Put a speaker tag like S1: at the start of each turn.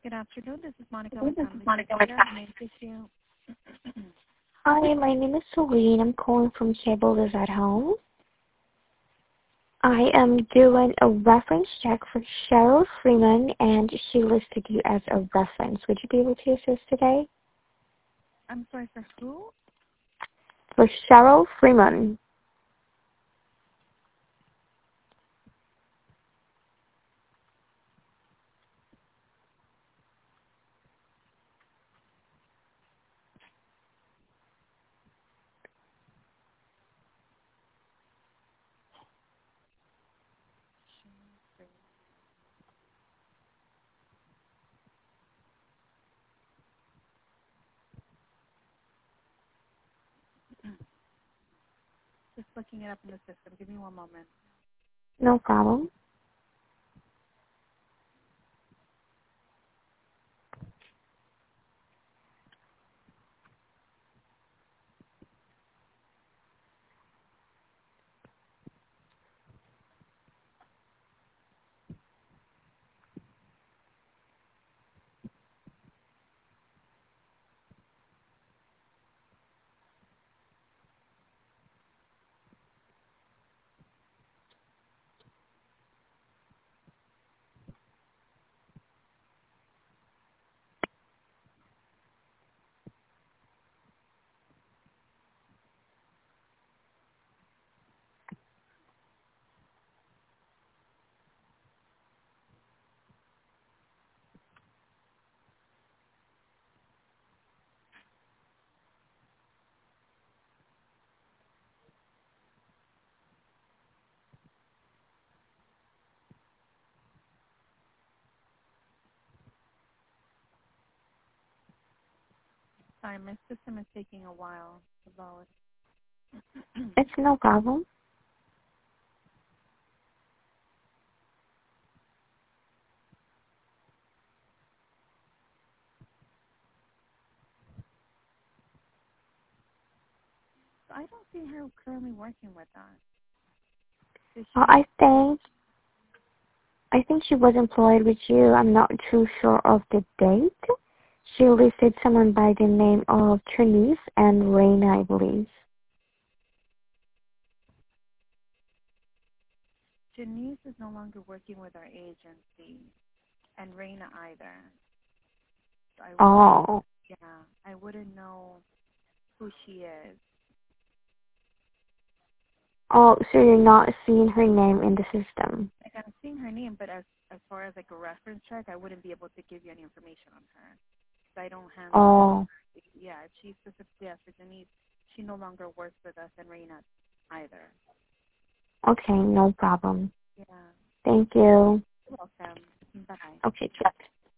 S1: Good afternoon. This is Monica
S2: This
S1: with
S2: is
S1: Family
S2: Monica with
S1: Care. How may I assist you?
S2: Hi, my name is Celine. I'm calling from Cable is at Home. I am doing a reference check for Cheryl Freeman, and she listed you as a reference. Would you be able to assist today?
S1: I'm sorry, for who?
S2: For Cheryl Freeman.
S1: Just looking it up in the system. Give me one moment.
S2: No problem.
S1: Sorry, my system is taking a while to load.
S2: It's no problem.
S1: So I don't see her currently working with us. Is
S2: Well,
S1: she?
S2: I think she was employed with you. I'm not too sure of the date. She listed someone by the name of Therese and Raina, I believe.
S1: Janice is no longer working with our agency, and Raina either. So
S2: Oh.
S1: I wouldn't know who she is.
S2: Oh, so you're not seeing her name in the system.
S1: Like, I'm seeing her name, but as far as like a reference check, I wouldn't be able to give you any information on her. I don't handle.
S2: Oh.
S1: Yeah, if she specifically asked for Denise, she no longer works with us, and Raina either.
S2: Okay, no problem.
S1: Yeah.
S2: Thank you.
S1: You're welcome. Bye.
S2: Okay, check.